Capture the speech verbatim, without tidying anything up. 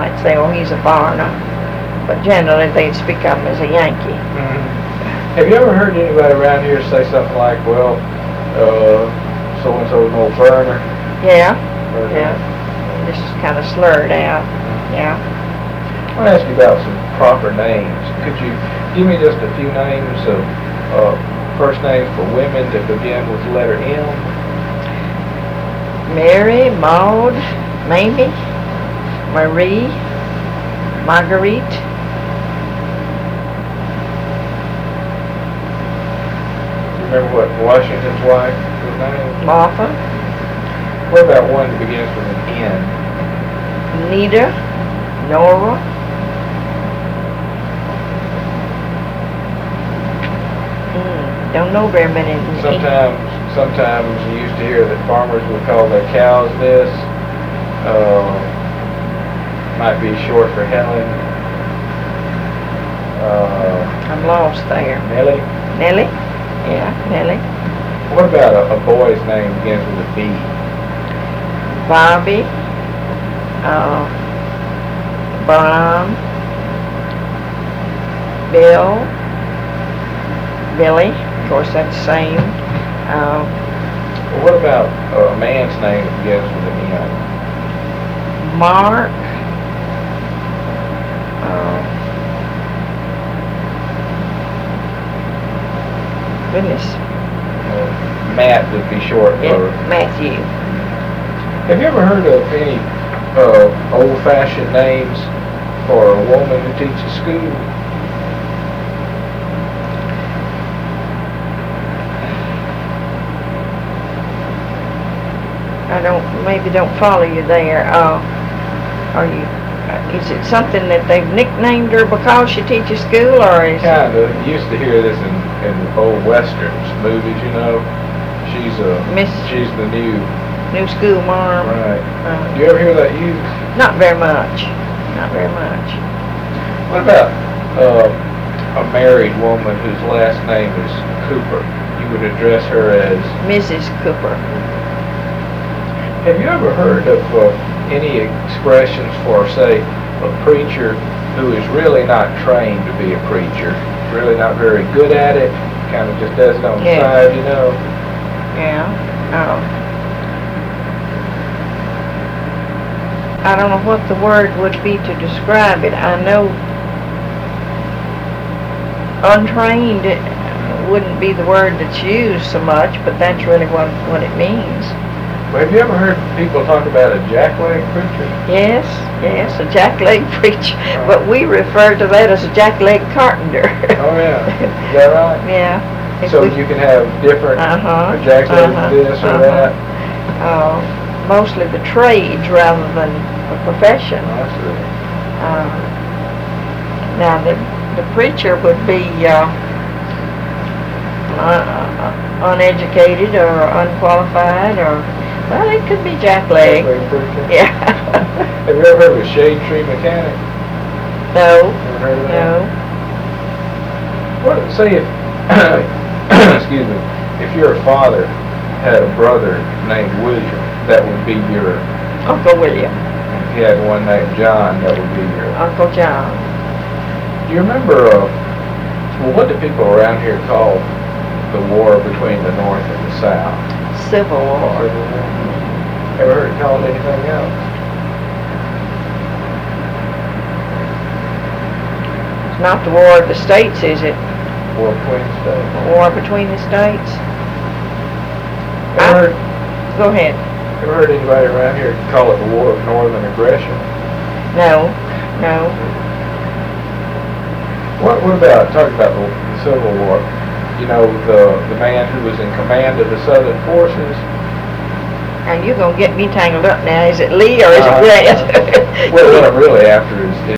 might say, oh, he's a foreigner. But generally, they'd speak of him as a Yankee. Mm-hmm. Have you ever heard anybody around here say something like, well, uh, so-and-so's an old foreigner? Yeah, Or yeah. Just kind of slurred out. Yeah. I want to ask you about some proper names. Could you give me just a few names of uh, first names for women that begin with the letter M? Mary, Maud, Mamie, Marie, Marguerite. Remember what Washington's wife was named? Martha, What about one that begins with an N? Nita, Nora. Mm, don't know very many. Sometimes, sometimes you used to hear that farmers would call their cows this. Uh, might be short for Helen. Uh, I'm lost there. Nellie. Nellie? Yeah, Nellie. What about a, a boy's name that begins with a B? Bobby. Uh, Brian. Bill. Billy. Of course, that's the same. Uh, Well, what about uh, a man's name that begins with an M? Mark. Uh, goodness. Uh, Matt would be short Yeah, for. Matthew. Have you ever heard of any uh, old-fashioned names for a woman who teaches school? I don't, maybe don't follow you there. Uh, are you, uh, is it something that they've nicknamed her because she teaches school, or is it? Kind of. You used to hear this in, in old westerns, movies, you know. She's a, Miss she's the new, New School Mom? right. Uh, Do you ever hear that used? not very much. Not very much. What about uh, a married woman whose last name is Cooper? You would address her as. Missus Cooper. Have you ever heard of uh, any expressions for, say, a preacher who is really not trained to be a preacher, really not very good at it, kind of just does it on the Yeah. side, you know? Yeah. Um, I don't know what the word would be to describe it. I know untrained it wouldn't be the word that's used so much, but that's really what what it means. Well, have you ever heard people talk about a jackleg preacher? Yes, yes, a jackleg preacher, but we refer to that as a jackleg carpenter. Oh, yeah. Is that right? Yeah. If So we- you can have different Uh-huh, a jackleg uh-huh, this or uh-huh. that? uh, mostly the trades rather than the profession. Oh, I see. Uh, now, the, the preacher would be uh, uh, uneducated or unqualified, or, well, it could be jackleg. Jackleg preacher? Yeah. Have you ever heard of a shade tree mechanic? No, Ever heard of that? no. What, say if, excuse me, if your father had a brother named William, that would be your, Uncle William, if he had one named John, that would be your. Uncle John. Do you remember, uh, well, what do people around here call the war between the North and the South? Civil War. Ever heard it called anything else? It's not the War of the States, is it? War between the states? War between the states? Ever heard, Go ahead. ever heard anybody around here call it the War of Northern Aggression? No, no. What, what about, talking about the, the Civil War, you know, the, the man who was in command of the Southern forces? And you're gonna get me tangled up now. Is it Lee or is Uh, it Grant? Well, it wasn't really after his,